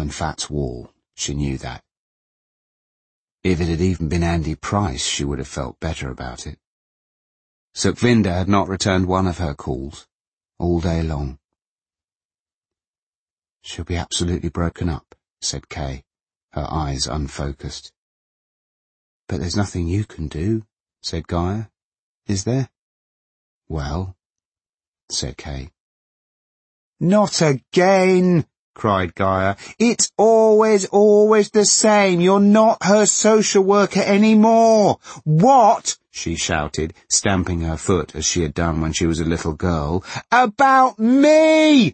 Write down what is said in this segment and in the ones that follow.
than Fats Wall, she knew that. If it had even been Andy Price, she would have felt better about it. Sukhvinder had not returned one of her calls, all day long. "She'll be absolutely broken up," said Kay, her eyes unfocused. "But there's nothing you can do," said Gaia. "Is there?" "Well," said Kay. "Not again!" cried Gaia. "It's always the same. You're not her social worker anymore." "What?" she shouted, stamping her foot as she had done when she was a little girl. "About me!"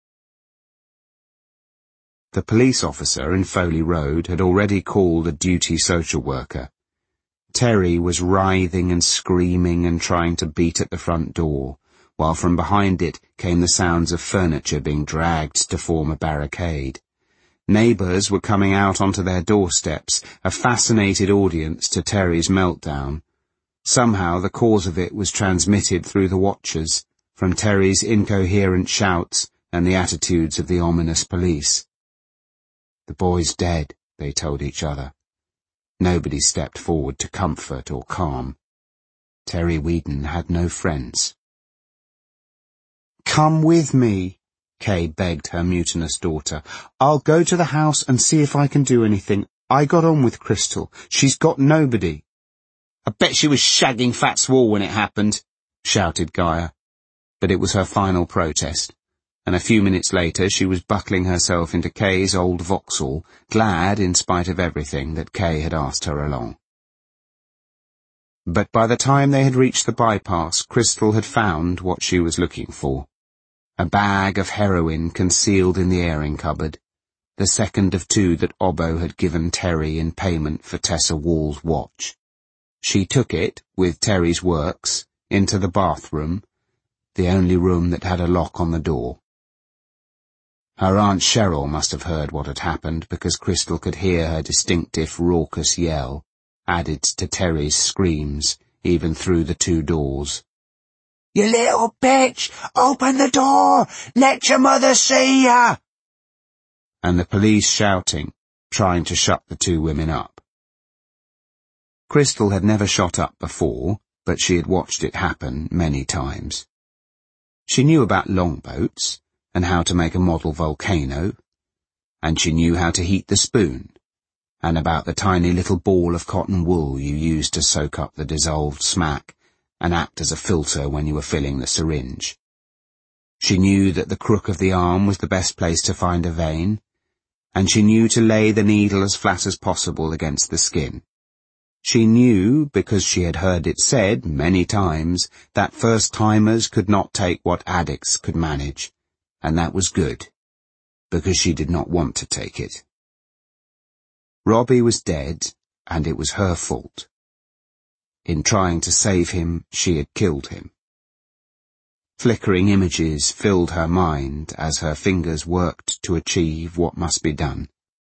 The police officer in Foley Road had already called a duty social worker. Terry was writhing and screaming and trying to beat at the front door, while from behind it came the sounds of furniture being dragged to form a barricade. Neighbours were coming out onto their doorsteps, a fascinated audience to Terry's meltdown. Somehow the cause of it was transmitted through the watchers, from Terry's incoherent shouts and the attitudes of the ominous police. "The boy's dead," they told each other. Nobody stepped forward to comfort or calm. Terry Weedon had no friends. "Come with me," Kay begged her mutinous daughter. "I'll go to the house and see if I can do anything. I got on with Crystal. She's got nobody." "I bet she was shagging Fats Wall when it happened," shouted Gaia. But it was her final protest, and a few minutes later she was buckling herself into Kay's old Vauxhall, glad, in spite of everything, that Kay had asked her along. But by the time they had reached the bypass, Crystal had found what she was looking for. A bag of heroin concealed in the airing cupboard, the second of two that Obbo had given Terry in payment for Tessa Wall's watch. She took it, with Terry's works, into the bathroom, the only room that had a lock on the door. Her Aunt Cheryl must have heard what had happened, because Crystal could hear her distinctive, raucous yell, added to Terry's screams, even through the two doors. "You little bitch! Open the door! Let your mother see ya!" And the police shouting, trying to shut the two women up. Crystal had never shot up before, but she had watched it happen many times. She knew about longboats, and how to make a model volcano, and she knew how to heat the spoon, and about the tiny little ball of cotton wool you used to soak up the dissolved smack and act as a filter when you were filling the syringe. She knew that the crook of the arm was the best place to find a vein, and she knew to lay the needle as flat as possible against the skin. She knew, because she had heard it said many times, that first-timers could not take what addicts could manage, and that was good, because she did not want to take it. Robbie was dead, and it was her fault. In trying to save him, she had killed him. Flickering images filled her mind as her fingers worked to achieve what must be done.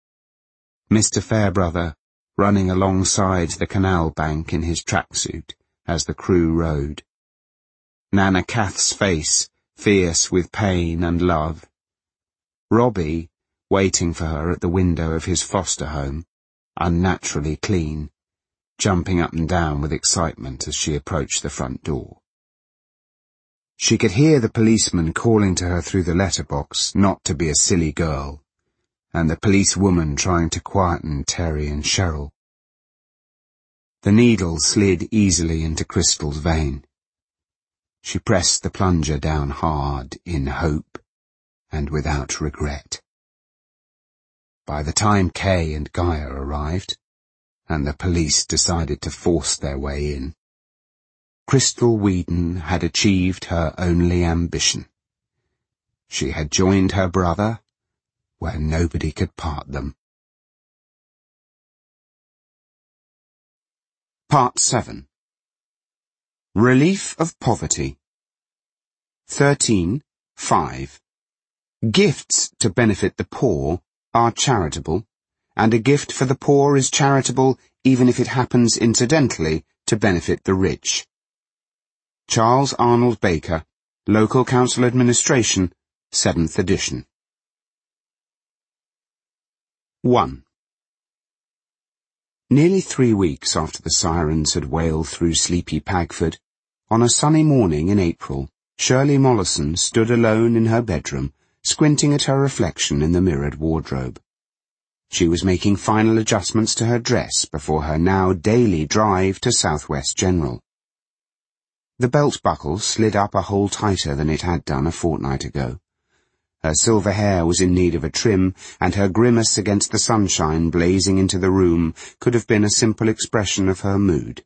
Mr. Fairbrother, running alongside the canal bank in his tracksuit as the crew rowed. Nana Kath's face, fierce with pain and love. Robbie, waiting for her at the window of his foster home, unnaturally clean, jumping up and down with excitement as she approached the front door. She could hear the policeman calling to her through the letterbox not to be a silly girl, and the policewoman trying to quieten Terry and Cheryl. The needle slid easily into Crystal's vein. She pressed the plunger down hard in hope and without regret. By the time Kay and Gaia arrived, and the police decided to force their way in, Crystal Weedon had achieved her only ambition. She had joined her brother where nobody could part them. Part 7. Relief of Poverty. 13.5. Gifts to benefit the poor are charitable, and a gift for the poor is charitable even if it happens incidentally to benefit the rich. Charles Arnold Baker, Local Council Administration, 7th edition. 1. Nearly 3 weeks after the sirens had wailed through sleepy Pagford, on a sunny morning in April, Shirley Mollison stood alone in her bedroom, squinting at her reflection in the mirrored wardrobe. She was making final adjustments to her dress before her now daily drive to Southwest General. The belt buckle slid up a hole tighter than it had done a fortnight ago. Her silver hair was in need of a trim, and her grimace against the sunshine blazing into the room could have been a simple expression of her mood.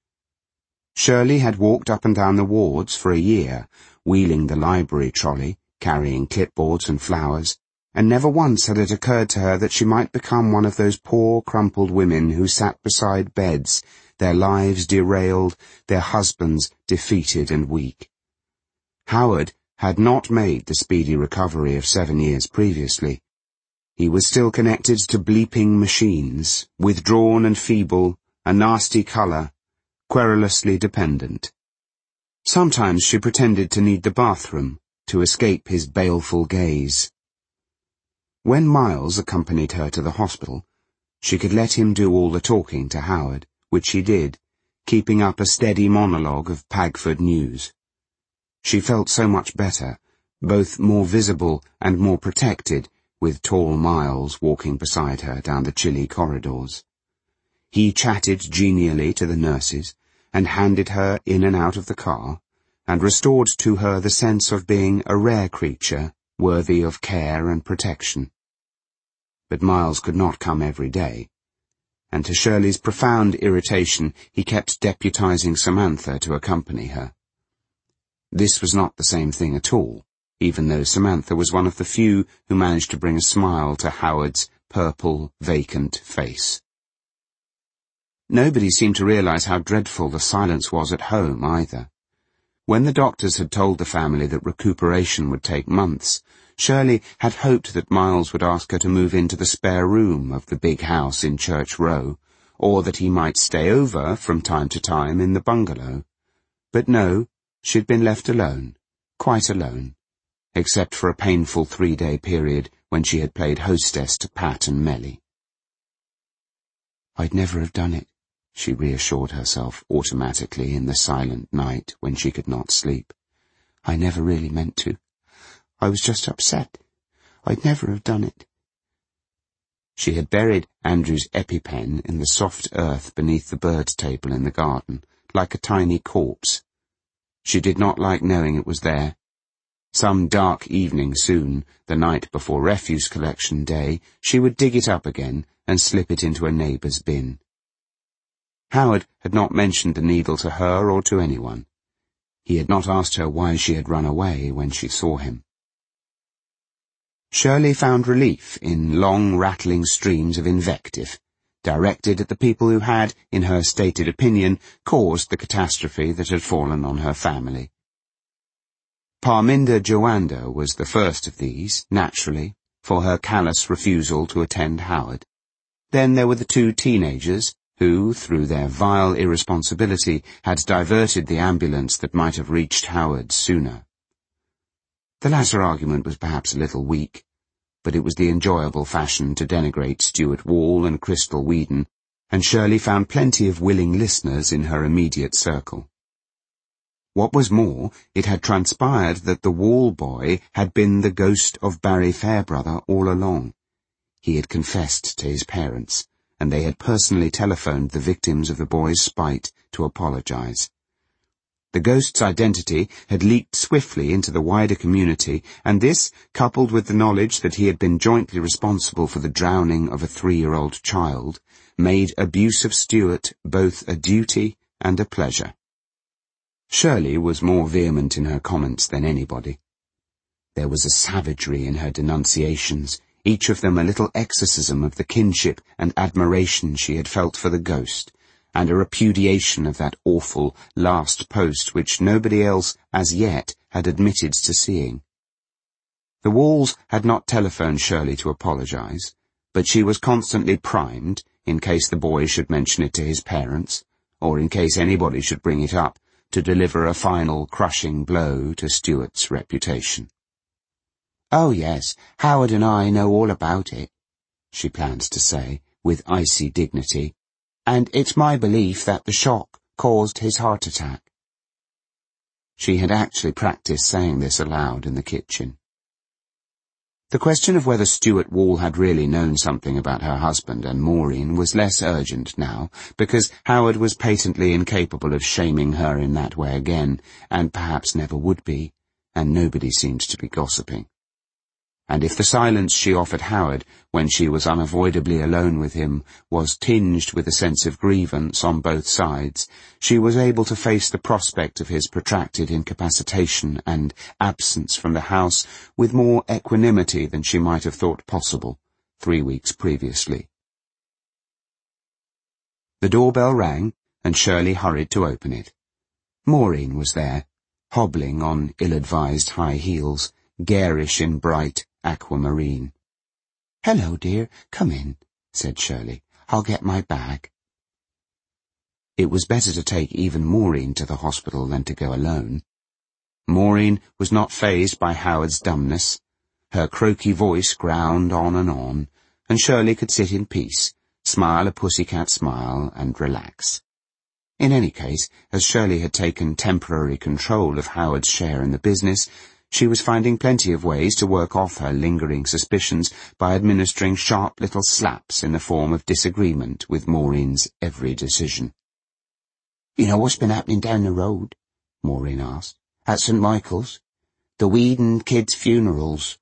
Shirley had walked up and down the wards for a year, wheeling the library trolley, carrying clipboards and flowers, and never once had it occurred to her that she might become one of those poor, crumpled women who sat beside beds, their lives derailed, their husbands defeated and weak. Howard had not made the speedy recovery of 7 years previously. He was still connected to bleeping machines, withdrawn and feeble, a nasty colour, querulously dependent. Sometimes she pretended to need the bathroom, to escape his baleful gaze. When Miles accompanied her to the hospital, she could let him do all the talking to Howard, which he did, keeping up a steady monologue of Pagford news. She felt so much better, both more visible and more protected, with tall Miles walking beside her down the chilly corridors. He chatted genially to the nurses, and handed her in and out of the car, and restored to her the sense of being a rare creature, worthy of care and protection. But Miles could not come every day, and to Shirley's profound irritation he kept deputizing Samantha to accompany her. This was not the same thing at all, even though Samantha was one of the few who managed to bring a smile to Howard's purple, vacant face. Nobody seemed to realize how dreadful the silence was at home, either. When the doctors had told the family that recuperation would take months, Shirley had hoped that Miles would ask her to move into the spare room of the big house in Church Row, or that he might stay over from time to time in the bungalow. But no, she'd been left alone, quite alone, except for a painful 3-day period when she had played hostess to Pat and Melly. "I'd never have done it," she reassured herself automatically in the silent night when she could not sleep. "I never really meant to. I was just upset. I'd never have done it." She had buried Andrew's EpiPen in the soft earth beneath the bird table in the garden, like a tiny corpse. She did not like knowing it was there. Some dark evening soon, the night before refuse collection day, she would dig it up again and slip it into a neighbour's bin. Howard had not mentioned the needle to her or to anyone. He had not asked her why she had run away when she saw him. Shirley found relief in long, rattling streams of invective, directed at the people who had, in her stated opinion, caused the catastrophe that had fallen on her family. Parminda Joanda was the first of these, naturally, for her callous refusal to attend Howard. Then there were the 2 teenagers, who, through their vile irresponsibility, had diverted the ambulance that might have reached Howard sooner. The latter argument was perhaps a little weak, but it was the enjoyable fashion to denigrate Stuart Wall and Crystal Whedon, and Shirley found plenty of willing listeners in her immediate circle. What was more, it had transpired that the Wall boy had been the ghost of Barry Fairbrother all along. He had confessed to his parents, and they had personally telephoned the victims of the boy's spite to apologize. The ghost's identity had leaked swiftly into the wider community, and this, coupled with the knowledge that he had been jointly responsible for the drowning of a 3-year-old child, made abuse of Stuart both a duty and a pleasure. Shirley was more vehement in her comments than anybody. There was a savagery in her denunciations, each of them a little exorcism of the kinship and admiration she had felt for the ghost, and a repudiation of that awful last post which nobody else, as yet, had admitted to seeing. The Walls had not telephoned Shirley to apologize, but she was constantly primed, in case the boy should mention it to his parents, or in case anybody should bring it up, to deliver a final crushing blow to Stuart's reputation. "Oh yes, Howard and I know all about it," she planned to say, with icy dignity, and it's my belief that the shock caused his heart attack. She had actually practiced saying this aloud in the kitchen. The question of whether Stuart Wall had really known something about her husband and Maureen was less urgent now, because Howard was patently incapable of shaming her in that way again, and perhaps never would be, and nobody seemed to be gossiping. And if the silence she offered Howard when she was unavoidably alone with him was tinged with a sense of grievance on both sides, she was able to face the prospect of his protracted incapacitation and absence from the house with more equanimity than she might have thought possible 3 weeks previously. The doorbell rang, and Shirley hurried to open it. Maureen was there, hobbling on ill-advised high heels, garish in bright aquamarine. "Hello, dear, come in," said Shirley. "I'll get my bag." It was better to take even Maureen to the hospital than to go alone. Maureen was not fazed by Howard's dumbness. Her croaky voice ground on, and Shirley could sit in peace, smile a pussycat smile, and relax. In any case, as Shirley had taken temporary control of Howard's share in the business, she was finding plenty of ways to work off her lingering suspicions by administering sharp little slaps in the form of disagreement with Maureen's every decision. "You know what's been happening down the road?" Maureen asked. "At St. Michael's? The Whedon kids' funerals."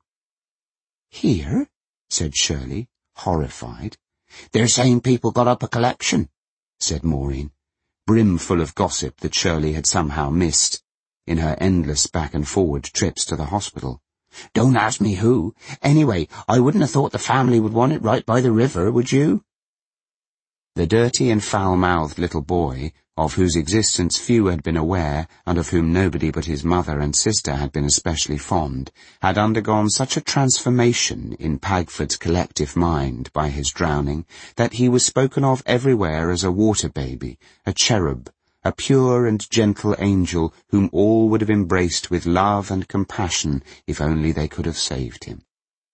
"Here?" said Shirley, horrified. "They're saying people got up a collection," said Maureen, brimful of gossip that Shirley had somehow missed in her endless back-and-forward trips to the hospital. "Don't ask me who. Anyway, I wouldn't have thought the family would want it right by the river, would you?" The dirty and foul-mouthed little boy, of whose existence few had been aware, and of whom nobody but his mother and sister had been especially fond, had undergone such a transformation in Pagford's collective mind by his drowning, that he was spoken of everywhere as a water-baby, a cherub, a pure and gentle angel whom all would have embraced with love and compassion if only they could have saved him.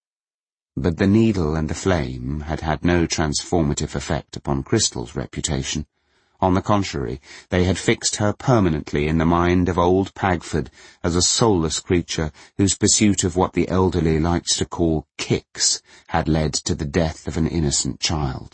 But the needle and the flame had had no transformative effect upon Crystal's reputation. On the contrary, they had fixed her permanently in the mind of old Pagford as a soulless creature whose pursuit of what the elderly liked to call kicks had led to the death of an innocent child.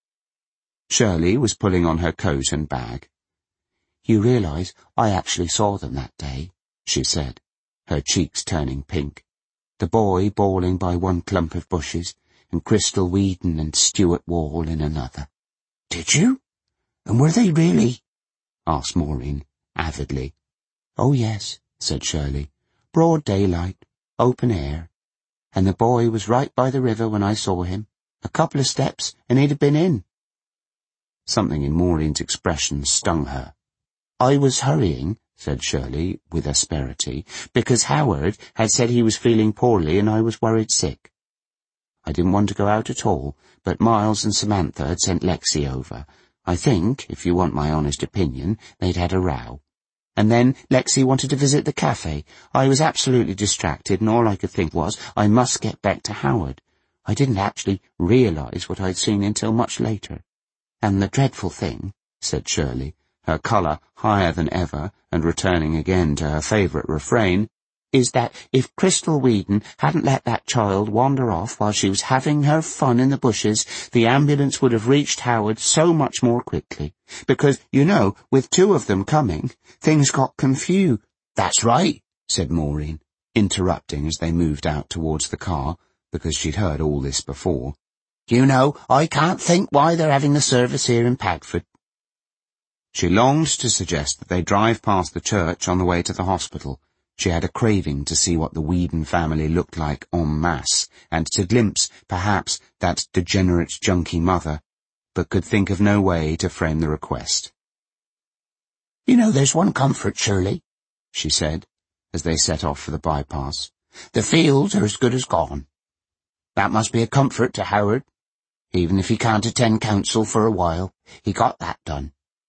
Shirley was pulling on her coat and bag. "You realize I actually saw them that day," she said, her cheeks turning pink. "The boy bawling by one clump of bushes, and Crystal Whedon and Stuart Wall in another." "Did you? And were they really?" asked Maureen, avidly. "Oh, yes," said Shirley. "Broad daylight, open air. And the boy was right by the river when I saw him. A couple of steps, and he'd have been in." Something in Maureen's expression stung her. "I was hurrying," said Shirley, with asperity, "because Howard had said he was feeling poorly and I was worried sick. I didn't want to go out at all, but Miles and Samantha had sent Lexi over. I think, if you want my honest opinion, they'd had a row. And then Lexi wanted to visit the cafe. I was absolutely distracted, and all I could think was, I must get back to Howard. I didn't actually realize what I'd seen until much later. And the dreadful thing," said Shirley, her colour higher than ever and returning again to her favourite refrain, "is that if Crystal Whedon hadn't let that child wander off while she was having her fun in the bushes, the ambulance would have reached Howard so much more quickly. Because, you know, with two of them coming, things got confused." "That's right," said Maureen, interrupting as they moved out towards the car, because she'd heard all this before. "You know, I can't think why they're having the service here in Pagford." She longed to suggest that they drive past the church on the way to the hospital. She had a craving to see what the Whedon family looked like en masse, and to glimpse, perhaps, that degenerate junkie mother, but could think of no way to frame the request. "You know, there's one comfort, Shirley," she said, as they set off for the bypass. "The fields are as good as gone. That must be a comfort to Howard. Even if he can't attend council for a while, he got that done."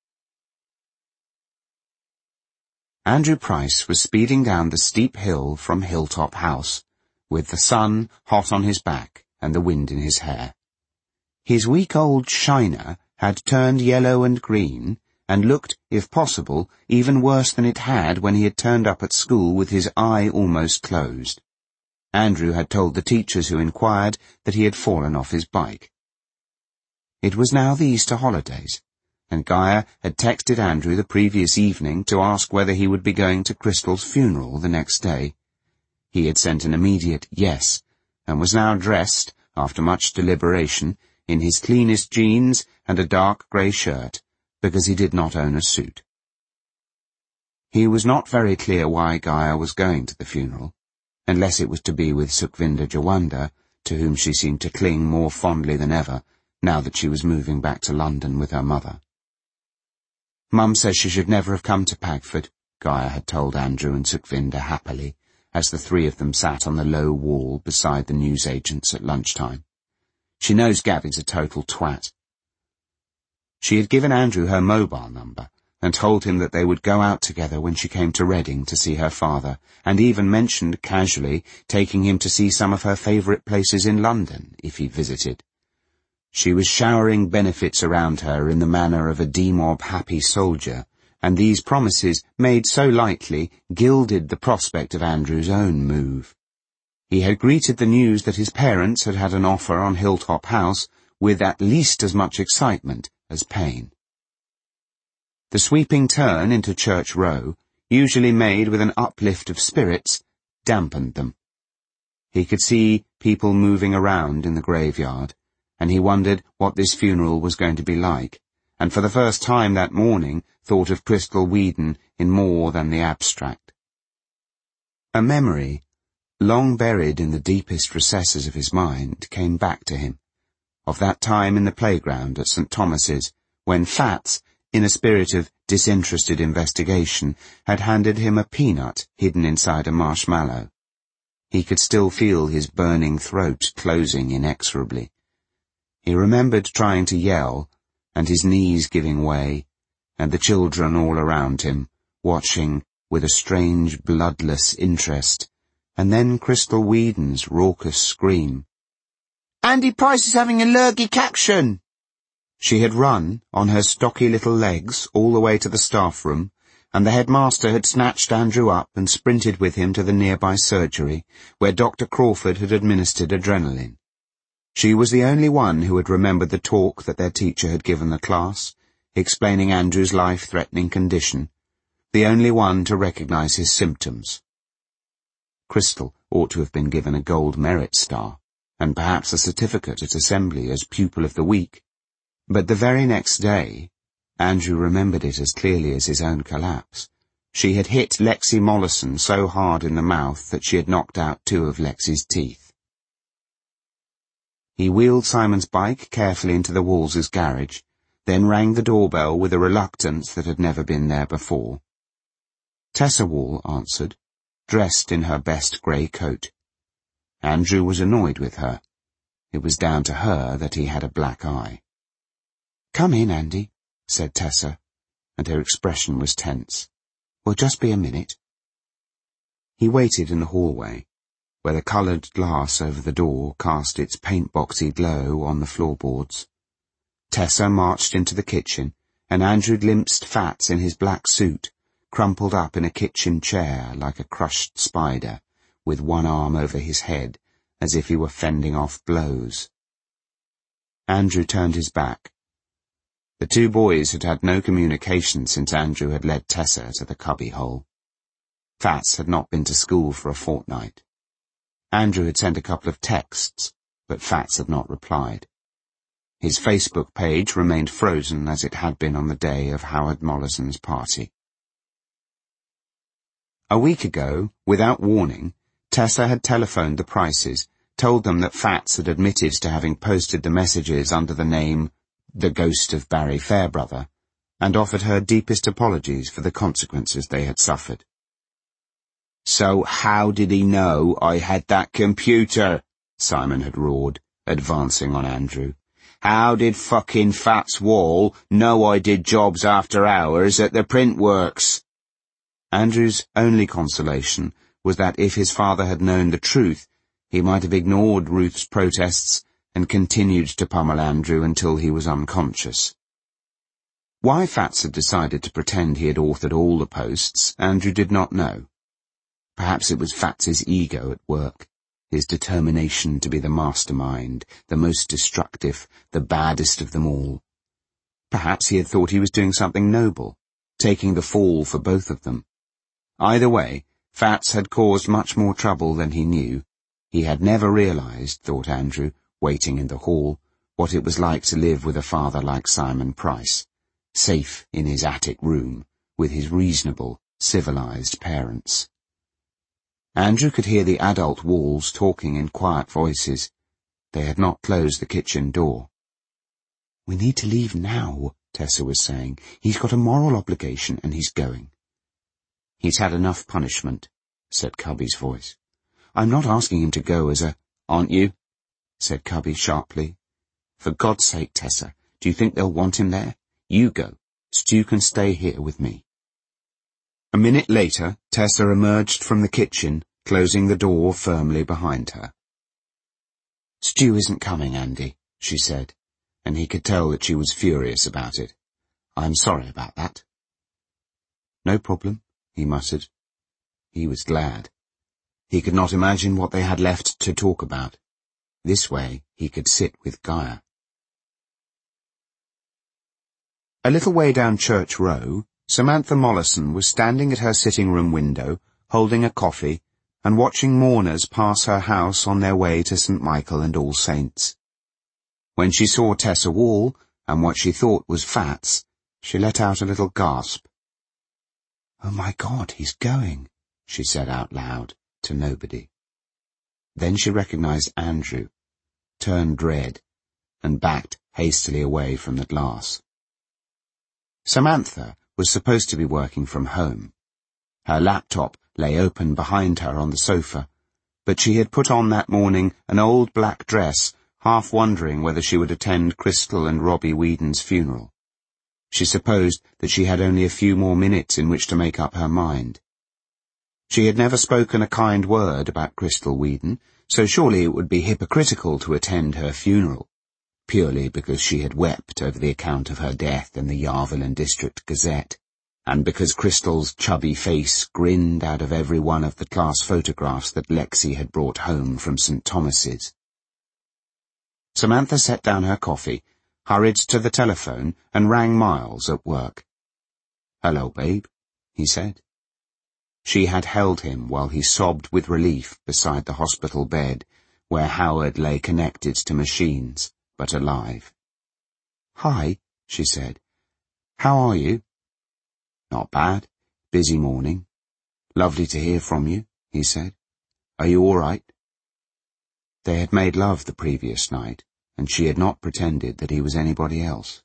Andrew Price was speeding down the steep hill from Hilltop House, with the sun hot on his back and the wind in his hair. His week-old shiner had turned yellow and green, and looked, if possible, even worse than it had when he had turned up at school with his eye almost closed. Andrew had told the teachers who inquired that he had fallen off his bike. It was now the Easter holidays, and Gaia had texted Andrew the previous evening to ask whether he would be going to Crystal's funeral the next day. He had sent an immediate yes, and was now dressed, after much deliberation, in his cleanest jeans and a dark grey shirt, because he did not own a suit. He was not very clear why Gaia was going to the funeral, unless it was to be with Sukhvinder Jawanda, to whom she seemed to cling more fondly than ever, now that she was moving back to London with her mother. Mum says she should never have come to Pagford, Gaia had told Andrew and Sukhvinder happily, as the three of them sat on the low wall beside the newsagents at lunchtime. She knows Gabby's a total twat. She had given Andrew her mobile number, and told him that they would go out together when she came to Reading to see her father, and even mentioned, casually, taking him to see some of her favourite places in London, if he visited. She was showering benefits around her in the manner of a demob happy soldier, and these promises, made so lightly, gilded the prospect of Andrew's own move. He had greeted the news that his parents had had an offer on Hilltop House with at least as much excitement as pain. The sweeping turn into Church Row, usually made with an uplift of spirits, dampened them. He could see people moving around in the graveyard, and he wondered what this funeral was going to be like, and for the first time that morning thought of Crystal Weedon in more than the abstract. A memory, long buried in the deepest recesses of his mind, came back to him, of that time in the playground at St. Thomas's, when Fats, in a spirit of disinterested investigation, had handed him a peanut hidden inside a marshmallow. He could still feel his burning throat closing inexorably. He remembered trying to yell, and his knees giving way, and the children all around him, watching with a strange bloodless interest, and then Crystal Weedon's raucous scream. "Andy Price is having allergic action!" She had run, on her stocky little legs, all the way to the staff room, and the headmaster had snatched Andrew up and sprinted with him to the nearby surgery, where Dr. Crawford had administered adrenaline. She was the only one who had remembered the talk that their teacher had given the class, explaining Andrew's life-threatening condition, the only one to recognize his symptoms. Crystal ought to have been given a gold merit star, and perhaps a certificate at assembly as pupil of the week. But the very next day, Andrew remembered it as clearly as his own collapse, she had hit Lexi Mollison so hard in the mouth that she had knocked out 2 of Lexi's teeth. He wheeled Simon's bike carefully into the Walls' garage, then rang the doorbell with a reluctance that had never been there before. Tessa Wall answered, dressed in her best grey coat. Andrew was annoyed with her. It was down to her that he had a black eye. "Come in, Andy," said Tessa, and her expression was tense. "We'll just be a minute." He waited in the hallway, where the coloured glass over the door cast its paint-boxy glow on the floorboards. Tessa marched into the kitchen, and Andrew glimpsed Fats in his black suit, crumpled up in a kitchen chair like a crushed spider, with one arm over his head, as if he were fending off blows. Andrew turned his back. The 2 boys had had no communication since Andrew had led Tessa to the cubbyhole. Fats had not been to school for a fortnight. Andrew had sent a couple of texts, but Fats had not replied. His Facebook page remained frozen as it had been on the day of Howard Mollison's party. A week ago, without warning, Tessa had telephoned the Prices, told them that Fats had admitted to having posted the messages under the name The Ghost of Barry Fairbrother, and offered her deepest apologies for the consequences they had suffered. "So how did he know I had that computer?" Simon had roared, advancing on Andrew. "How did fucking Fats Wall know I did jobs after hours at the print works?" Andrew's only consolation was that if his father had known the truth, he might have ignored Ruth's protests and continued to pummel Andrew until he was unconscious. Why Fats had decided to pretend he had authored all the posts, Andrew did not know. Perhaps it was Fats's ego at work, his determination to be the mastermind, the most destructive, the baddest of them all. Perhaps he had thought he was doing something noble, taking the fall for both of them. Either way, Fats had caused much more trouble than he knew. He had never realized, thought Andrew, waiting in the hall, what it was like to live with a father like Simon Price, safe in his attic room, with his reasonable, civilized parents. Andrew could hear the adult walls talking in quiet voices. They had not closed the kitchen door. "We need to leave now," Tessa was saying. "He's got a moral obligation and he's going." "He's had enough punishment," said Cubby's voice. "I'm not asking him to go as a—" "Aren't you?" said Cubby sharply. "For God's sake, Tessa, do you think they'll want him there? You go. Stu can stay here with me." A minute later, Tessa emerged from the kitchen, closing the door firmly behind her. "Stu isn't coming, Andy," she said, and he could tell that she was furious about it. "I'm sorry about that." "No problem," he muttered. He was glad. He could not imagine what they had left to talk about. This way he could sit with Gaia. A little way down Church Row, Samantha Mollison was standing at her sitting-room window, holding a coffee, and watching mourners pass her house on their way to St. Michael and All Saints. When she saw Tessa Wall, and what she thought was Fats, she let out a little gasp. "Oh my God, he's going," she said out loud, to nobody. Then she recognized Andrew, turned red, and backed hastily away from the glass. Samantha was supposed to be working from home. Her laptop lay open behind her on the sofa, but she had put on that morning an old black dress, half wondering whether she would attend Crystal and Robbie Whedon's funeral. She supposed that she had only a few more minutes in which to make up her mind. She had never spoken a kind word about Crystal Whedon, so surely it would be hypocritical to attend her funeral, purely because she had wept over the account of her death in the Yarville and District Gazette, and because Crystal's chubby face grinned out of every one of the class photographs that Lexi had brought home from St. Thomas's. Samantha set down her coffee, hurried to the telephone, and rang Miles at work. "Hello, babe," he said. She had held him while he sobbed with relief beside the hospital bed, where Howard lay connected to machines, but alive. "Hi," she said. "How are you?" "Not bad. Busy morning." "Lovely to hear from you," he said. "Are you all right?" They had made love the previous night, and she had not pretended that he was anybody else.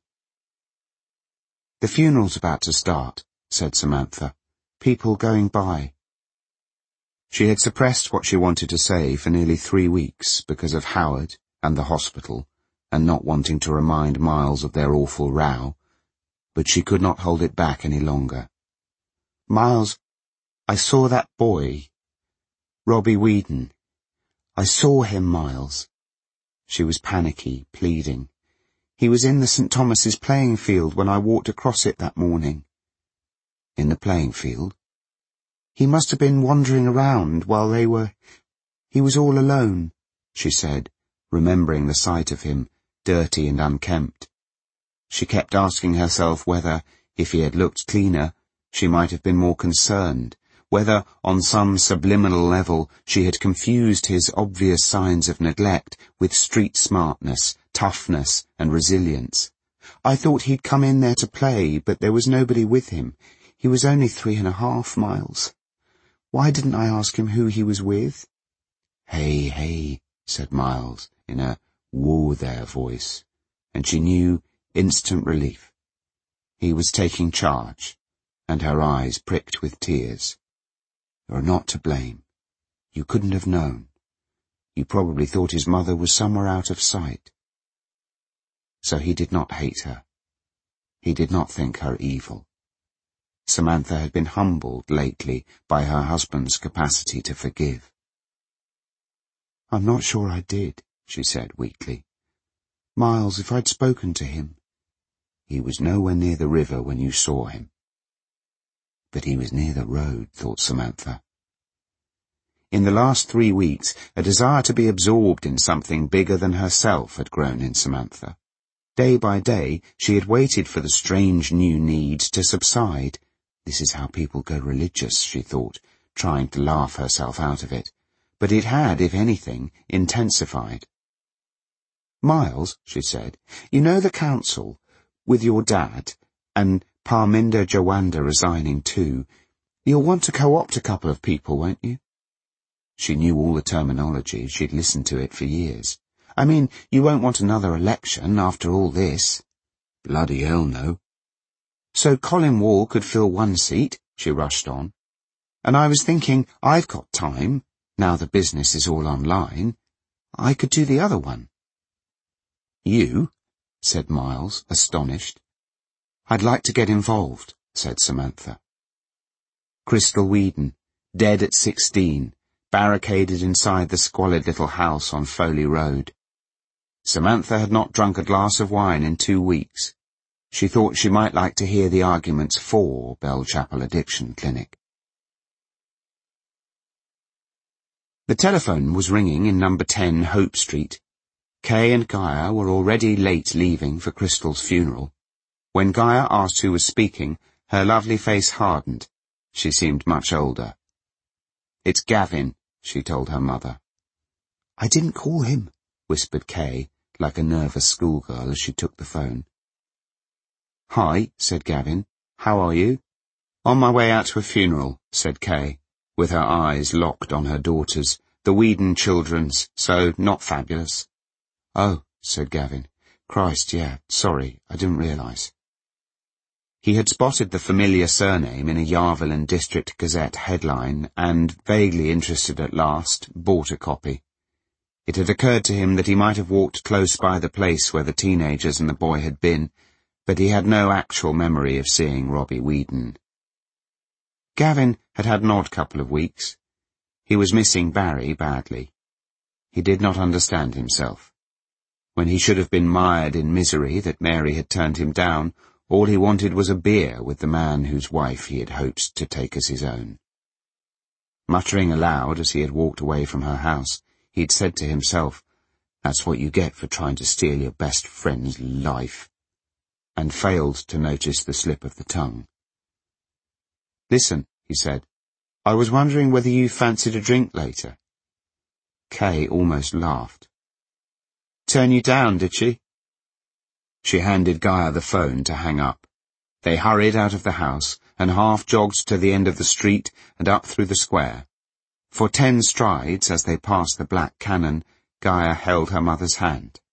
"The funeral's about to start," said Samantha. "People going by." She had suppressed what she wanted to say for nearly 3 weeks because of Howard and the hospital, and not wanting to remind Miles of their awful row, but she could not hold it back any longer. "Miles, I saw that boy, Robbie Whedon. I saw him, Miles." She was panicky, pleading. "He was in the St. Thomas's playing field when I walked across it that morning." "In the playing field?" "He must have been wandering around while they were— He was all alone," she said, remembering the sight of him, dirty and unkempt. She kept asking herself whether, if he had looked cleaner, she might have been more concerned, whether, on some subliminal level, she had confused his obvious signs of neglect with street smartness, toughness, and resilience. "I thought he'd come in there to play, but there was nobody with him. He was only 3.5 miles. Why didn't I ask him who he was with?" "Hey, hey," said Miles, in a whoa there voice, and she knew instant relief. He was taking charge, and her eyes pricked with tears. "You're not to blame. You couldn't have known. You probably thought his mother was somewhere out of sight." So he did not hate her. He did not think her evil. Samantha had been humbled lately by her husband's capacity to forgive. "I'm not sure I did," she said weakly. Miles, if I'd spoken to him. He was nowhere near the river when you saw him. But he was near the road, thought Samantha. In the last 3 weeks, a desire to be absorbed in something bigger than herself had grown in Samantha. Day by day, she had waited for the strange new need to subside. This is how people go religious, she thought, trying to laugh herself out of it. But it had, if anything, intensified. Miles, she said, you know the council, with your dad, and Parminder Jawanda resigning too. You'll want to co-opt a couple of people, won't you? She knew all the terminology, she'd listened to it for years. I mean, you won't want another election after all this. Bloody hell no. So Colin Wall could fill 1 seat, she rushed on. And I was thinking, I've got time, now the business is all online. I could do the other one. You? Said Miles, astonished. I'd like to get involved, said Samantha. Crystal Whedon, dead at 16, barricaded inside the squalid little house on Foley Road. Samantha had not drunk a glass of wine in 2 weeks. She thought she might like to hear the arguments for Bellchapel Addiction Clinic. The telephone was ringing in number 10 Hope Street. Kay and Gaia were already late leaving for Crystal's funeral. When Gaia asked who was speaking, her lovely face hardened. She seemed much older. It's Gavin, she told her mother. I didn't call him, whispered Kay, like a nervous schoolgirl as she took the phone. Hi, said Gavin. How are you? On my way out to a funeral, said Kay, with her eyes locked on her daughters, the Whedon children's, so not fabulous. Oh, said Gavin. Christ, yeah, sorry, I didn't realise. He had spotted the familiar surname in a Yarvalin District Gazette headline and, vaguely interested at last, bought a copy. It had occurred to him that he might have walked close by the place where the teenagers and the boy had been, but he had no actual memory of seeing Robbie Whedon. Gavin had had an odd couple of weeks. He was missing Barry badly. He did not understand himself. When he should have been mired in misery that Mary had turned him down, all he wanted was a beer with the man whose wife he had hoped to take as his own. Muttering aloud as he had walked away from her house, he'd said to himself, "That's what you get for trying to steal your best friend's life," and failed to notice the slip of the tongue. "Listen," he said, "I was wondering whether you fancied a drink later." Kay almost laughed. "Turn you down, did she?" She handed Gaia the phone to hang up. They hurried out of the house and half-jogged to the end of the street and up through the square. For 10 strides, as they passed the Black Cannon, Gaia held her mother's hand.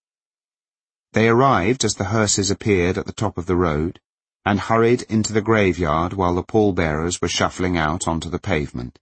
They arrived as the hearses appeared at the top of the road, and hurried into the graveyard while the pallbearers were shuffling out onto the pavement.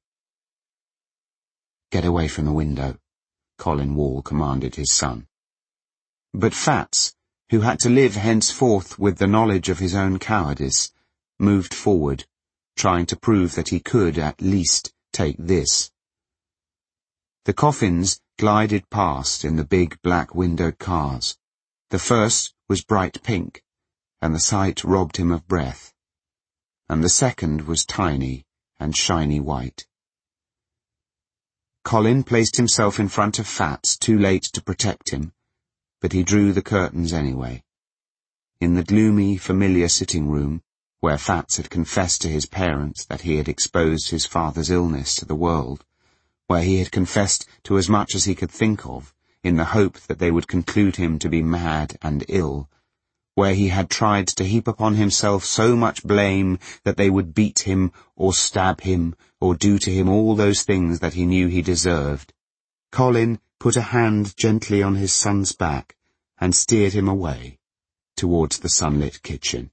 "Get away from the window," Colin Wall commanded his son. But Fats, who had to live henceforth with the knowledge of his own cowardice, moved forward, trying to prove that he could, at least, take this. The coffins glided past in the big black-windowed cars. The first was bright pink, and the sight robbed him of breath. And the second was tiny and shiny white. Colin placed himself in front of Fats, too late to protect him, but he drew the curtains anyway. In the gloomy, familiar sitting room, where Fats had confessed to his parents that he had exposed his father's illness to the world, where he had confessed to as much as he could think of, in the hope that they would conclude him to be mad and ill, where he had tried to heap upon himself so much blame that they would beat him, or stab him, or do to him all those things that he knew he deserved, Colin put a hand gently on his son's back and steered him away, towards the sunlit kitchen.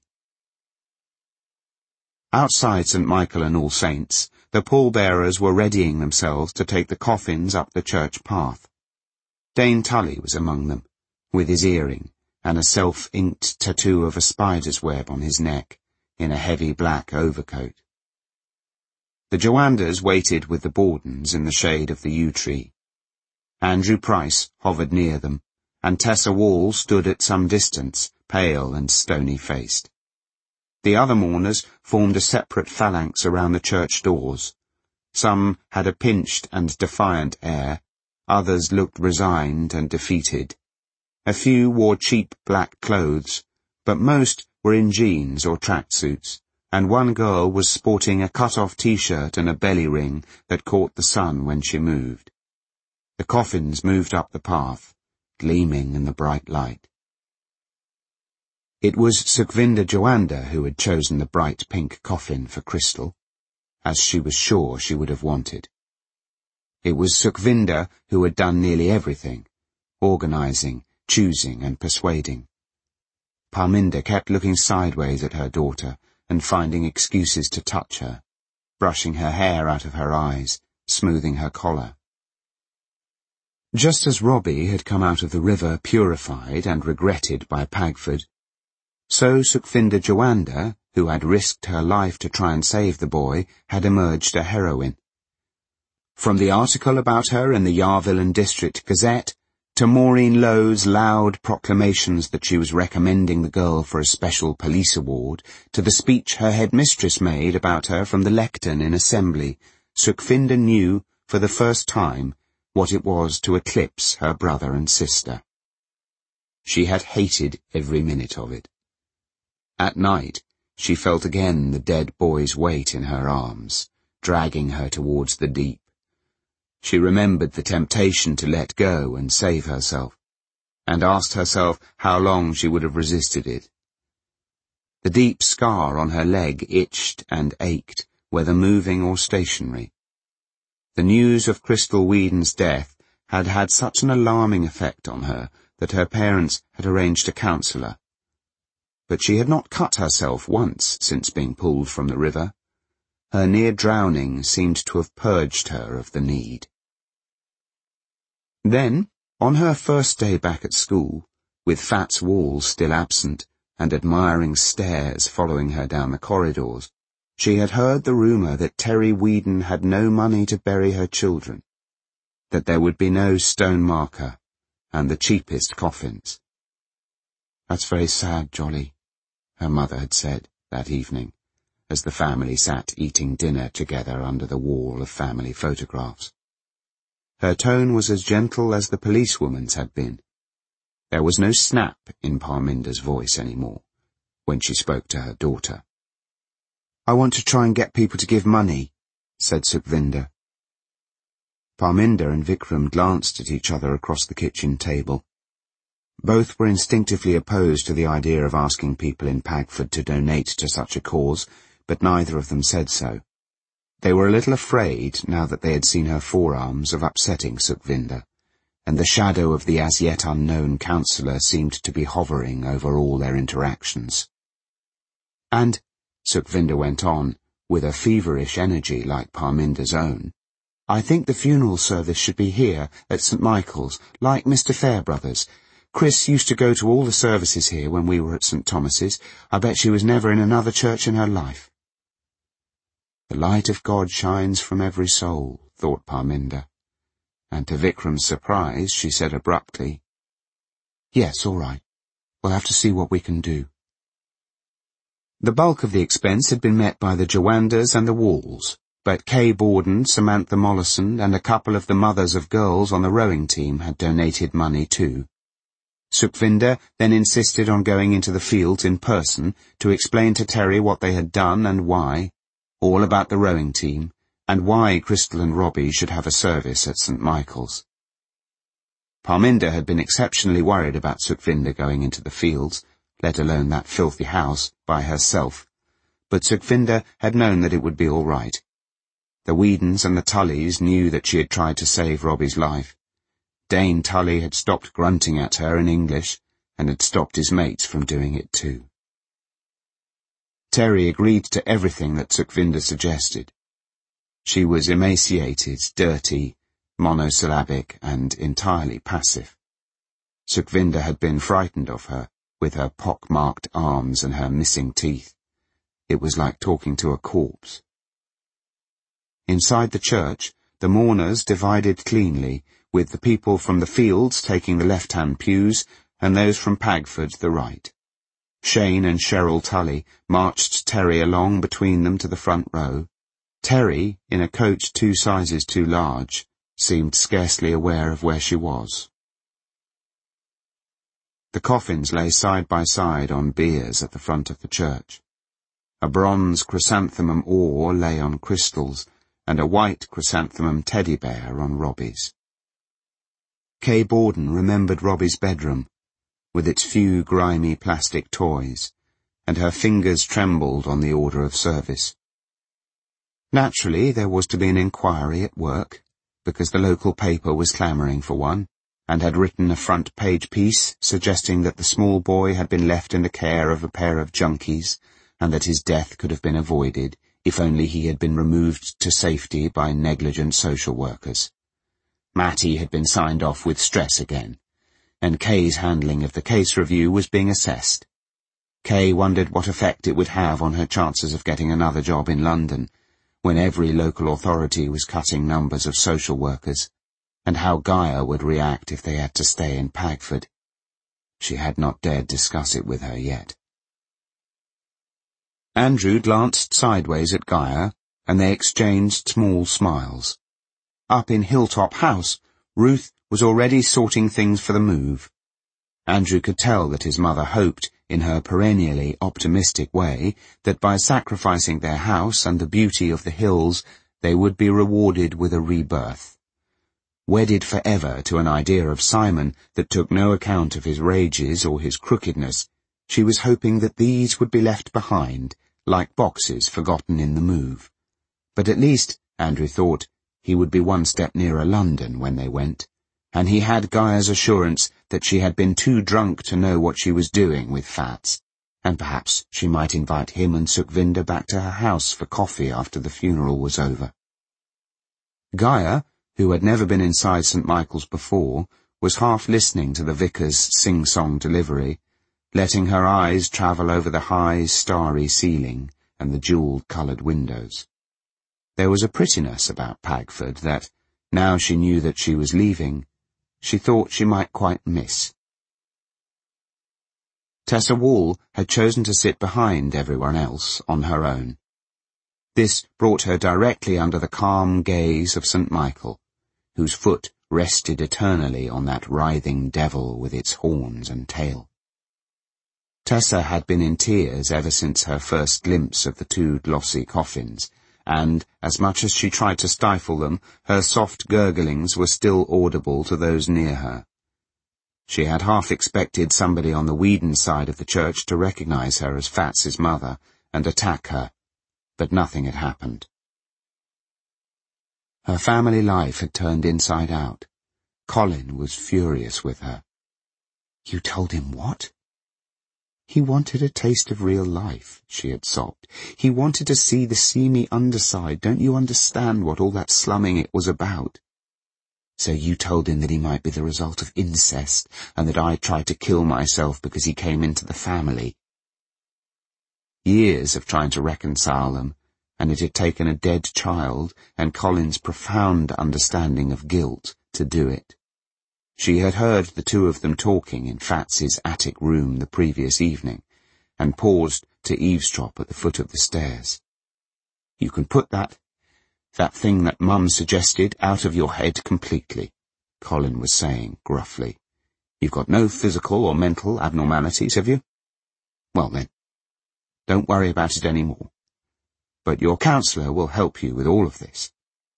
Outside St. Michael and All Saints, the pallbearers were readying themselves to take the coffins up the church path. Dane Tully was among them, with his earring and a self-inked tattoo of a spider's web on his neck, in a heavy black overcoat. The Joanders waited with the Bordens in the shade of the yew tree. Andrew Price hovered near them, and Tessa Wall stood at some distance, pale and stony-faced. The other mourners formed a separate phalanx around the church doors. Some had a pinched and defiant air, others looked resigned and defeated. A few wore cheap black clothes, but most were in jeans or tracksuits, and one girl was sporting a cut-off t-shirt and a belly ring that caught the sun when she moved. The coffins moved up the path, gleaming in the bright light. It was Sukhvinder Jowanda who had chosen the bright pink coffin for Crystal, as she was sure she would have wanted. It was Sukhvinder who had done nearly everything, organising, choosing and persuading. Parminder kept looking sideways at her daughter and finding excuses to touch her, brushing her hair out of her eyes, smoothing her collar. Just as Robbie had come out of the river purified and regretted by Pagford, so Sukhvinder Jowanda, who had risked her life to try and save the boy, had emerged a heroine. From the article about her in the Yarvillen District Gazette, to Maureen Lowe's loud proclamations that she was recommending the girl for a special police award, to the speech her headmistress made about her from the lectern in assembly, Sukhvinder knew, for the first time, what it was to eclipse her brother and sister. She had hated every minute of it. At night, she felt again the dead boy's weight in her arms, dragging her towards the deep. She remembered the temptation to let go and save herself, and asked herself how long she would have resisted it. The deep scar on her leg itched and ached, whether moving or stationary. The news of Crystal Whedon's death had had such an alarming effect on her that her parents had arranged a counsellor. But she had not cut herself once since being pulled from the river. Her near drowning seemed to have purged her of the need. Then, on her first day back at school, with Fats Wall still absent and admiring stares following her down the corridors, she had heard the rumour that Terry Whedon had no money to bury her children, that there would be no stone marker, and the cheapest coffins. "That's very sad, Jolly," her mother had said that evening, as the family sat eating dinner together under the wall of family photographs. Her tone was as gentle as the policewoman's had been. There was no snap in Parminder's voice any more, when she spoke to her daughter. "I want to try and get people to give money," said Sukhvinder. Parminder and Vikram glanced at each other across the kitchen table. Both were instinctively opposed to the idea of asking people in Pagford to donate to such a cause, but neither of them said so. They were a little afraid, now that they had seen her forearms, of upsetting Sukhvinder, and the shadow of the as yet unknown counsellor seemed to be hovering over all their interactions. "And," Sukhvinder went on, with a feverish energy like Parminder's own, "I think the funeral service should be here, at St. Michael's, like Mr. Fairbrother's. Chris used to go to all the services here when we were at St. Thomas's. I bet she was never in another church in her life." The light of God shines from every soul, thought Parminder, and to Vikram's surprise she said abruptly, "Yes, all right. We'll have to see what we can do." The bulk of the expense had been met by the Jowandas and the Walls, but Kay Borden, Samantha Mollison, and a couple of the mothers of girls on the rowing team had donated money too. Sukhvinder then insisted on going into the fields in person to explain to Terry what they had done and why, all about the rowing team, and why Crystal and Robbie should have a service at St. Michael's. Parminder had been exceptionally worried about Sukhvinder going into the fields, let alone that filthy house, by herself, but Sukhvinder had known that it would be all right. The Whedons and the Tullys knew that she had tried to save Robbie's life. Dane Tully had stopped grunting at her in English, and had stopped his mates from doing it too. Terry agreed to everything that Sukhvinder suggested. She was emaciated, dirty, monosyllabic, and entirely passive. Sukhvinder had been frightened of her, with her pock-marked arms and her missing teeth. It was like talking to a corpse. Inside the church, the mourners divided cleanly, with the people from the fields taking the left-hand pews and those from Pagford the right. Shane and Cheryl Tully marched Terry along between them to the front row. Terry, in a coat 2 sizes too large, seemed scarcely aware of where she was. The coffins lay side by side on biers at the front of the church. A bronze chrysanthemum oar lay on crystals, and a white chrysanthemum teddy bear on Robbie's. Kay Borden remembered Robbie's bedroom, with its few grimy plastic toys, and her fingers trembled on the order of service. Naturally, there was to be an inquiry at work, because the local paper was clamouring for one, and had written a front-page piece suggesting that the small boy had been left in the care of a pair of junkies, and that his death could have been avoided if only he had been removed to safety by negligent social workers. Matty had been signed off with stress again, and Kay's handling of the case review was being assessed. Kay wondered what effect it would have on her chances of getting another job in London, when every local authority was cutting numbers of social workers, and how Gaia would react if they had to stay in Pagford. She had not dared discuss it with her yet. Andrew glanced sideways at Gaia, and they exchanged small smiles. Up in Hilltop House, Ruth was already sorting things for the move. Andrew could tell that his mother hoped, in her perennially optimistic way, that by sacrificing their house and the beauty of the hills, they would be rewarded with a rebirth. Wedded forever to an idea of Simon that took no account of his rages or his crookedness, she was hoping that these would be left behind, like boxes forgotten in the move. But at least, Andrew thought, he would be one step nearer London when they went, and he had Gaia's assurance that she had been too drunk to know what she was doing with Fats, and perhaps she might invite him and Sukhvinder back to her house for coffee after the funeral was over. Gaia, who had never been inside St. Michael's before, was half listening to the vicar's sing-song delivery, letting her eyes travel over the high, starry ceiling and the jewelled-coloured windows. There was a prettiness about Pagford that, now she knew that she was leaving, she thought she might quite miss. Tessa Wall had chosen to sit behind everyone else on her own. This brought her directly under the calm gaze of St. Michael, whose foot rested eternally on that writhing devil with its horns and tail. Tessa had been in tears ever since her first glimpse of the 2 glossy coffins, and, as much as she tried to stifle them, her soft gurglings were still audible to those near her. She had half expected somebody on the Whedon side of the church to recognise her as Fats's mother and attack her, but nothing had happened. Her family life had turned inside out. Colin was furious with her. "You told him what?" "He wanted a taste of real life," she had sobbed. "He wanted to see the seamy underside. Don't you understand what all that slumming it was about? So you told him that he might be the result of incest, and that I tried to kill myself because he came into the family." Years of trying to reconcile them, and it had taken a dead child and Colin's profound understanding of guilt to do it. She had heard the 2 of them talking in Fats's attic room the previous evening, and paused to eavesdrop at the foot of the stairs. "You can put that thing that Mum suggested out of your head completely," Colin was saying gruffly. "You've got no physical or mental abnormalities, have you? Well then, don't worry about it any more. But your counsellor will help you with all of this."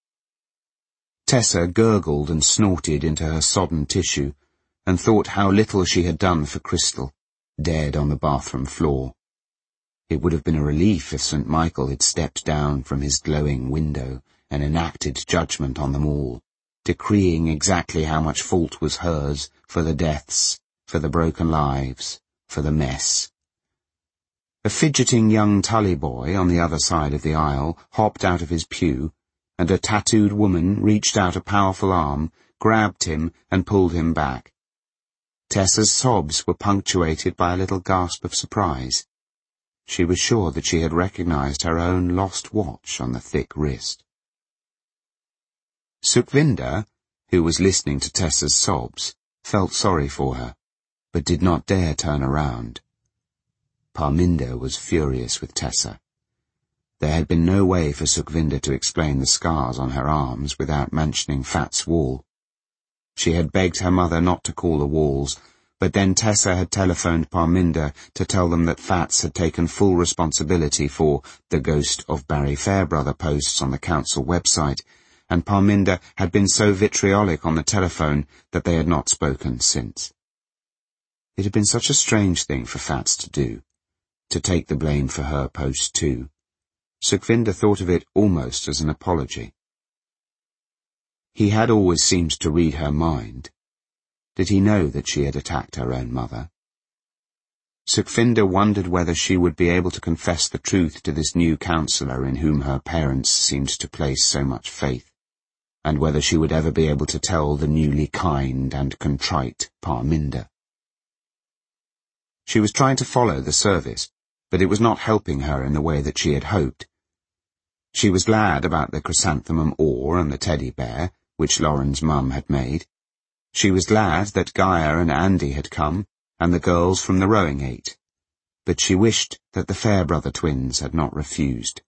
Tessa gurgled and snorted into her sodden tissue, and thought how little she had done for Crystal, dead on the bathroom floor. It would have been a relief if St. Michael had stepped down from his glowing window and enacted judgment on them all, decreeing exactly how much fault was hers for the deaths, for the broken lives, for the mess. A fidgeting young Tully boy on the other side of the aisle hopped out of his pew, and a tattooed woman reached out a powerful arm, grabbed him, and pulled him back. Tessa's sobs were punctuated by a little gasp of surprise. She was sure that she had recognized her own lost watch on the thick wrist. Sukhvinder, who was listening to Tessa's sobs, felt sorry for her, but did not dare turn around. Parminder was furious with Tessa. There had been no way for Sukhvinder to explain the scars on her arms without mentioning Fat's wall. She had begged her mother not to call the walls, but then Tessa had telephoned Parminder to tell them that Fats had taken full responsibility for the Ghost of Barry Fairbrother posts on the council website, and Parminder had been so vitriolic on the telephone that they had not spoken since. It had been such a strange thing for Fats to do, to take the blame for her post too. Sukhvinder thought of it almost as an apology. He had always seemed to read her mind. Did he know that she had attacked her own mother? Sukhvinder wondered whether she would be able to confess the truth to this new counsellor in whom her parents seemed to place so much faith, and whether she would ever be able to tell the newly kind and contrite Parminder. She was trying to follow the service, but it was not helping her in the way that she had hoped. She was glad about the chrysanthemum oar and the teddy bear, which Lauren's mum had made. She was glad that Gaia and Andy had come, and the girls from the rowing ate, but she wished that the Fairbrother twins had not refused.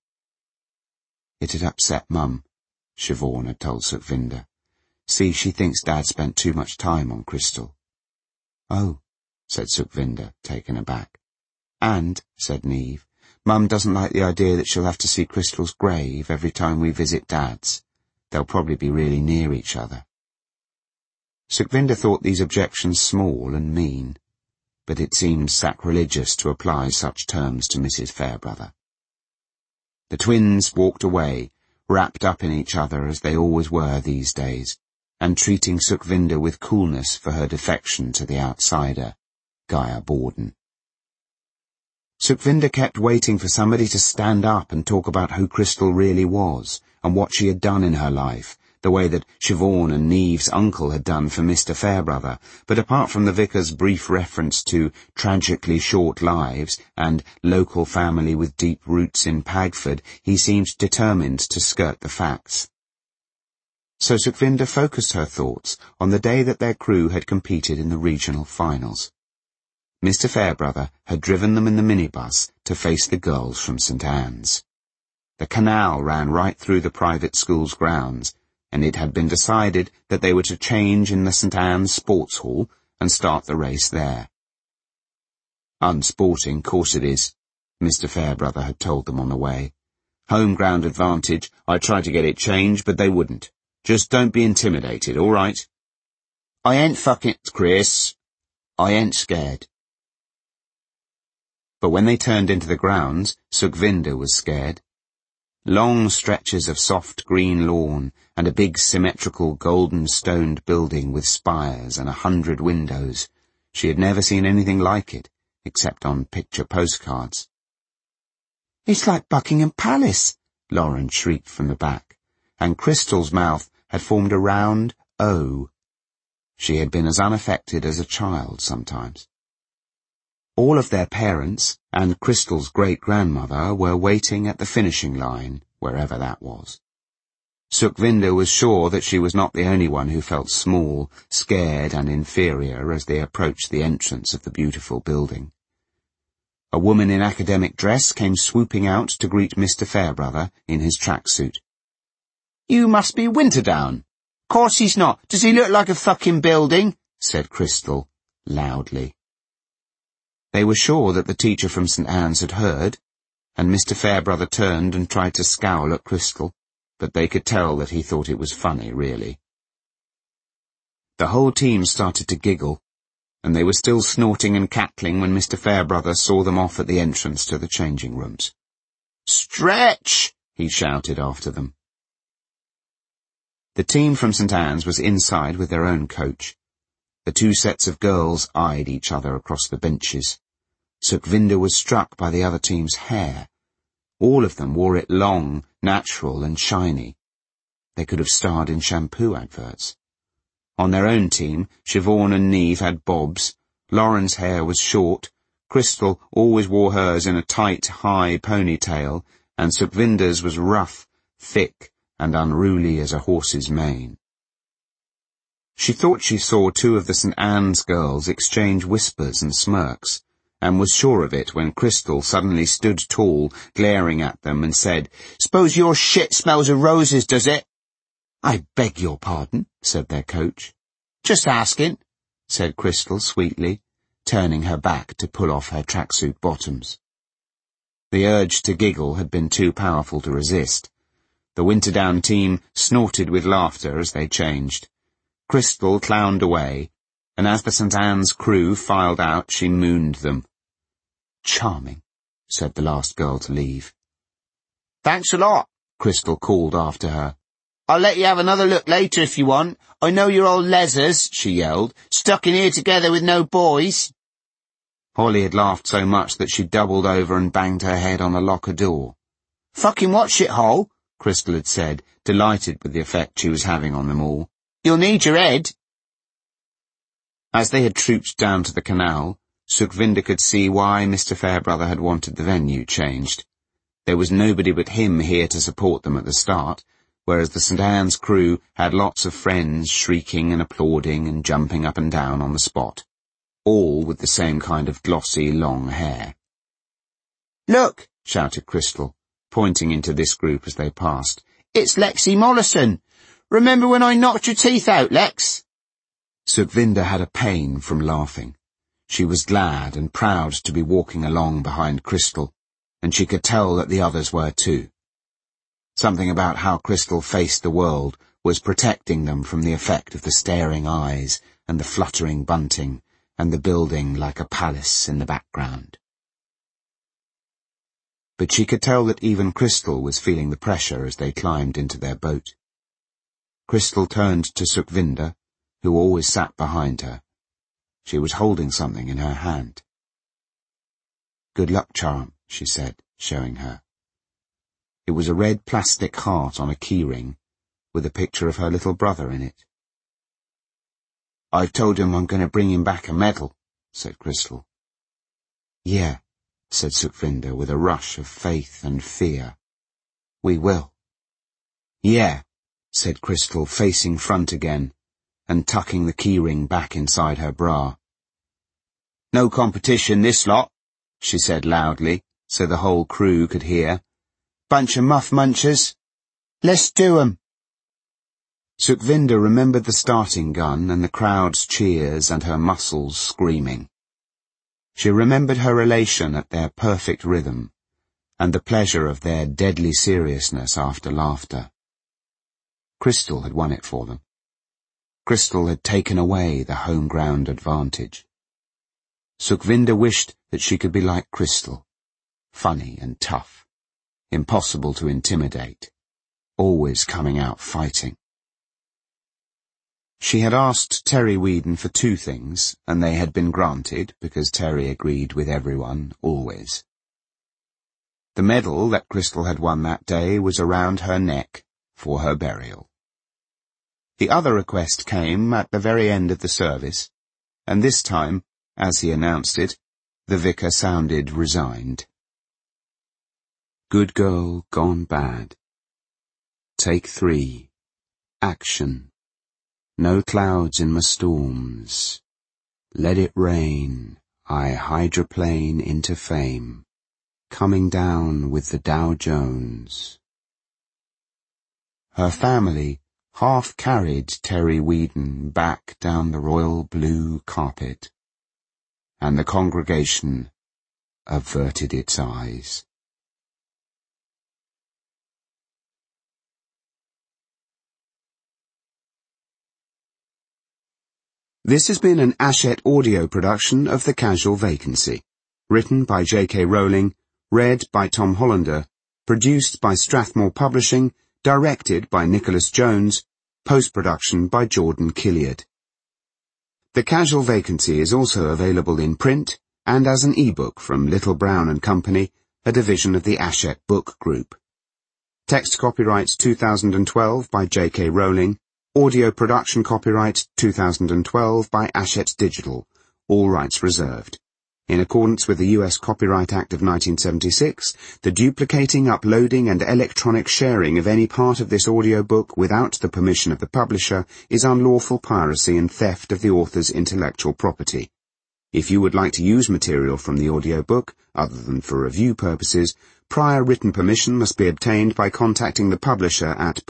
It had upset Mum, Siobhan had told Sukhvinder. See, she thinks Dad spent too much time on Crystal. Oh, said Sukhvinder, taken aback. And, said Neve, Mum doesn't like the idea that she'll have to see Crystal's grave every time we visit Dad's. They'll probably be really near each other. Sukhvinder thought these objections small and mean, but it seemed sacrilegious to apply such terms to Mrs. Fairbrother. The twins walked away, wrapped up in each other as they always were these days, and treating Sukhvinder with coolness for her defection to the outsider, Gaia Borden. Sukhvinder kept waiting for somebody to stand up and talk about who Crystal really was, and what she had done in her life, the way that Siobhan and Neve's uncle had done for Mr. Fairbrother, but apart from the vicar's brief reference to tragically short lives and local family with deep roots in Pagford, he seemed determined to skirt the facts. So Sukhvinder focused her thoughts on the day that their crew had competed in the regional finals. Mr. Fairbrother had driven them in the minibus to face the girls from St. Anne's. The canal ran right through the private school's grounds, and it had been decided that they were to change in the St. Anne's Sports Hall and start the race there. Unsporting, course it is, Mr. Fairbrother had told them on the way. Home ground advantage, I tried to get it changed, but they wouldn't. Just don't be intimidated, all right? I ain't fucking, Chris. I ain't scared. But when they turned into the grounds, Sukhvinder was scared. Long stretches of soft green lawn, and a big symmetrical golden-stoned building with spires and 100 windows. She had never seen anything like it, except on picture postcards. It's like Buckingham Palace, Lauren shrieked from the back, and Crystal's mouth had formed a round O. She had been as unaffected as a child sometimes. All of their parents and Crystal's great-grandmother were waiting at the finishing line, wherever that was. Sukhvinder was sure that she was not the only one who felt small, scared and inferior as they approached the entrance of the beautiful building. A woman in academic dress came swooping out to greet Mr. Fairbrother in his tracksuit. You must be Winterdown. Course he's not. Does he look like a fucking building? Said Crystal, loudly. They were sure that the teacher from St. Anne's had heard, and Mr. Fairbrother turned and tried to scowl at Crystal, but they could tell that he thought it was funny, really. The whole team started to giggle, and they were still snorting and cackling when Mr. Fairbrother saw them off at the entrance to the changing rooms. Stretch! He shouted after them. The team from St. Anne's was inside with their own coach. The two sets of girls eyed each other across the benches. Sukhvinder was struck by the other team's hair. All of them wore it long, natural and shiny. They could have starred in shampoo adverts. On their own team, Siobhan and Neve had bobs, Lauren's hair was short, Crystal always wore hers in a tight, high ponytail, and Sukhvinder's was rough, thick, and unruly as a horse's mane. She thought she saw two of the St. Anne's girls exchange whispers and smirks, and was sure of it when Crystal suddenly stood tall, glaring at them, and said, "S'pose your shit smells of roses, does it?" "I beg your pardon," said their coach. "Just asking," said Crystal sweetly, turning her back to pull off her tracksuit bottoms. The urge to giggle had been too powerful to resist. The Winterdown team snorted with laughter as they changed. Crystal clowned away, and as the St. Anne's crew filed out, she mooned them. "Charming," said the last girl to leave. "Thanks a lot," Crystal called after her. "I'll let you have another look later if you want. I know you're old lesers," she yelled, "stuck in here together with no boys." Holly had laughed so much that she doubled over and banged her head on a locker door. "Fucking what, shithole?" Crystal had said, delighted with the effect she was having on them all. "You'll need your head." As they had trooped down to the canal, Sukhvinder could see why Mr. Fairbrother had wanted the venue changed. There was nobody but him here to support them at the start, whereas the St. Anne's crew had lots of friends shrieking and applauding and jumping up and down on the spot, all with the same kind of glossy, long hair. "Look," shouted Crystal, pointing into this group as they passed. "It's Lexi Mollison. Remember when I knocked your teeth out, Lex?" Sukhvinder had a pain from laughing. She was glad and proud to be walking along behind Crystal, and she could tell that the others were too. Something about how Crystal faced the world was protecting them from the effect of the staring eyes and the fluttering bunting and the building like a palace in the background. But she could tell that even Crystal was feeling the pressure as they climbed into their boat. Crystal turned to Sukhvinder, who always sat behind her. She was holding something in her hand. "Good luck charm," she said, showing her. It was a red plastic heart on a keyring, with a picture of her little brother in it. "I've told him I'm going to bring him back a medal," said Crystal. "Yeah," said Sukhvinder with a rush of faith and fear. "We will." "Yeah," said Crystal, facing front again, and tucking the keyring back inside her bra. "No competition, this lot," she said loudly, so the whole crew could hear. "Bunch of muff munchers. Let's do 'em." Sukhvinder remembered the starting gun and the crowd's cheers and her muscles screaming. She remembered her elation at their perfect rhythm, and the pleasure of their deadly seriousness after laughter. Crystal had won it for them. Crystal had taken away the home ground advantage. Sukhvinder wished that she could be like Crystal, funny and tough, impossible to intimidate, always coming out fighting. She had asked Terry Weedon for two things, and they had been granted because Terry agreed with everyone, always. The medal that Crystal had won that day was around her neck for her burial. The other request came at the very end of the service, and this time, as he announced it, the vicar sounded resigned. "Good girl gone bad. Take 3. Action. No clouds in my storms. Let it rain. I hydroplane into fame. Coming down with the Dow Jones." Her family half-carried Terry Weedon back down the royal blue carpet, and the congregation averted its eyes. This has been an Hachette audio production of The Casual Vacancy, written by J.K. Rowling, read by Tom Hollander, produced by Strathmore Publishing, directed by Nicholas Jones, post-production by Jordan Killiard. The Casual Vacancy is also available in print and as an e-book from Little Brown & Company, a division of the Hachette Book Group. Text copyright 2012 by J.K. Rowling, audio production copyright 2012 by Hachette Digital, all rights reserved. In accordance with the U.S. Copyright Act of 1976, the duplicating, uploading, and electronic sharing of any part of this audiobook without the permission of the publisher is unlawful piracy and theft of the author's intellectual property. If you would like to use material from the audiobook, other than for review purposes, prior written permission must be obtained by contacting the publisher at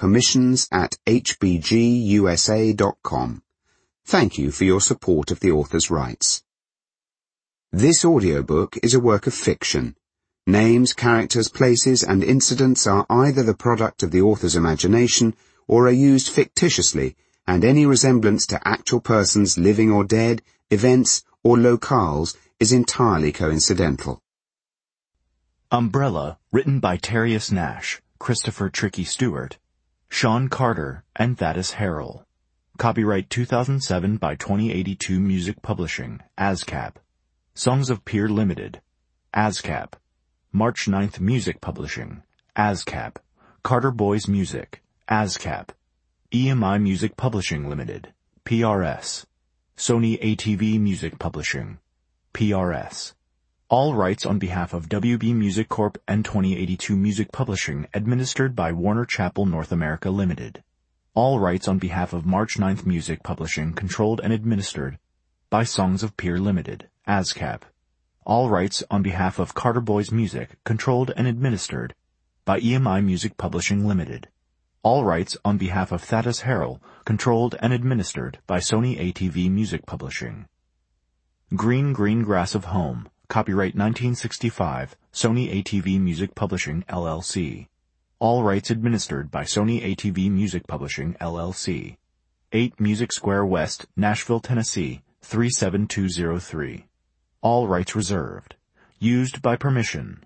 permissions@hbgusa.com. Thank you for your support of the author's rights. This audiobook is a work of fiction. Names, characters, places, and incidents are either the product of the author's imagination or are used fictitiously, and any resemblance to actual persons living or dead, events, or locales is entirely coincidental. Umbrella, written by Terrius Nash, Christopher Tricky Stewart, Sean Carter, and Thaddeus Harrell. Copyright 2007 by 2082 Music Publishing, ASCAP. Songs of Pier Limited, ASCAP. March 9th Music Publishing, ASCAP. Carter Boys Music, ASCAP. EMI Music Publishing Limited, PRS. Sony ATV Music Publishing, PRS. All rights on behalf of WB Music Corp. and 2082 Music Publishing, administered by Warner Chappell North America Limited. All rights on behalf of March 9th Music Publishing, controlled and administered by Songs of Pier Limited, ASCAP. All rights on behalf of Carter Boys Music, controlled and administered by EMI Music Publishing Limited. All rights on behalf of Thaddeus Harrell, controlled and administered by Sony ATV Music Publishing. Green Green Grass of Home, copyright 1965, Sony ATV Music Publishing, LLC. All rights administered by Sony ATV Music Publishing, LLC. 8 Music Square West, Nashville, Tennessee, 37203. All rights reserved. Used by permission.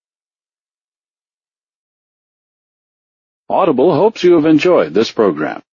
Audible hopes you have enjoyed this program.